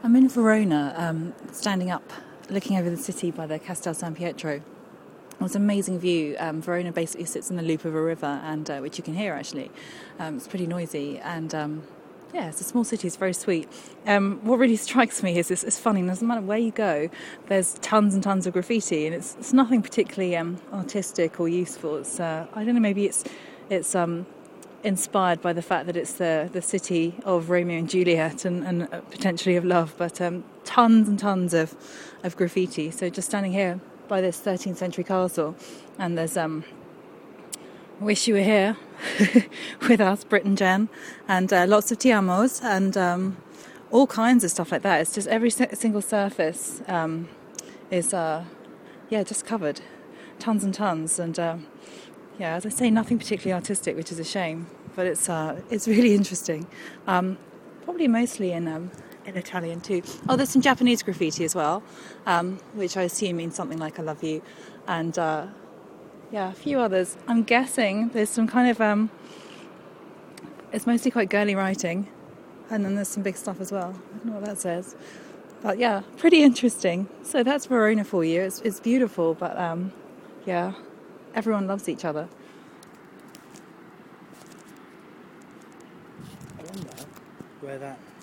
I'm in Verona, standing up, looking over the city by the Castel San Pietro. It's an amazing view. Verona basically sits in the loop of a river, and which you can hear actually. It's pretty noisy, and yeah, it's a small city. It's very sweet. What really strikes me is it's funny. Doesn't matter where you go, there's tons and tons of graffiti, and it's nothing particularly artistic or useful. It's I don't know. Maybe it's inspired by the fact that it's the city of Romeo and Juliet and potentially of love, but tons and tons of graffiti. So just standing here by this 13th century castle, and there's wish you were here with us, Brit and Jen, and lots of ti amos and all kinds of stuff like that. It's just every single surface is just covered, tons and tons, and yeah, as I say, nothing particularly artistic, which is a shame, but it's really interesting. Probably mostly in Italian too. Oh, there's some Japanese graffiti as well, which I assume means something like "I love you," and a few others. I'm guessing there's some kind of it's mostly quite girly writing, and then there's some big stuff as well. I don't know what that says, but yeah, pretty interesting. So that's Verona for you. It's beautiful, but yeah. Everyone loves each other. I wonder where that